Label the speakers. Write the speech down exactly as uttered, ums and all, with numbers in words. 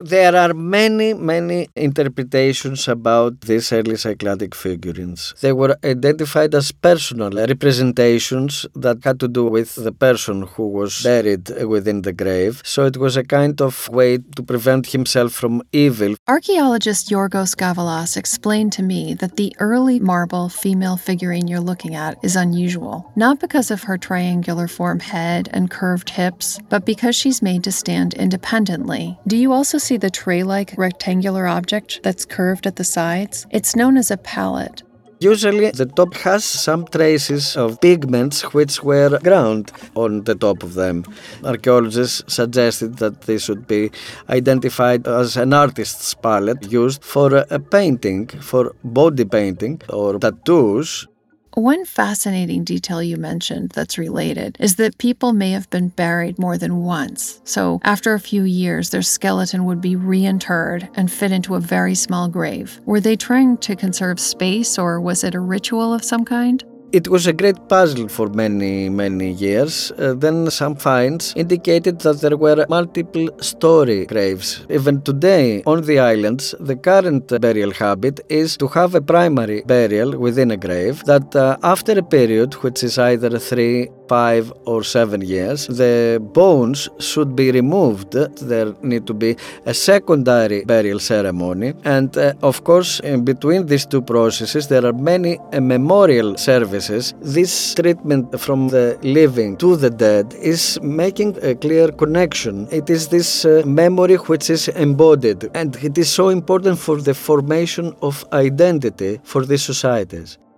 Speaker 1: There are many, many interpretations about these early Cycladic figurines. They were identified as personal representations that had to do with the person who was buried within the grave, so it was a kind of way to prevent himself from evil.
Speaker 2: Archaeologist Yorgos Gavalas explained to me that the early marble female figurine you're looking at is unusual, not because of her triangular form head and curved hips, but because she's made to stand independently. Do you also see the tray-like rectangular object that's curved at the sides? It's known as a palette.
Speaker 1: Usually, the top has some traces of pigments which were ground on the top of them. Archaeologists suggested that they should be identified as an artist's palette used for a painting, for body painting or tattoos.
Speaker 2: One fascinating detail you mentioned that's related is that people may have been buried more than once. So after a few years, their skeleton would be reinterred and fit into a very small grave. Were they trying to conserve space, or was it a ritual of some kind?
Speaker 1: It was a great puzzle for many, many years. Uh, then some finds indicated that there were multiple story graves. Even today, on the islands, the current burial habit is to have a primary burial within a grave that uh, after a period, which is either three, five or seven years, the bones should be removed. There need to be a secondary burial ceremony. And uh, of course, in between these two processes, there are many uh, memorial services. This treatment from the living to the dead is making a clear connection. It is this uh, memory which is embodied, and it is so important for the formation of identity for these societies.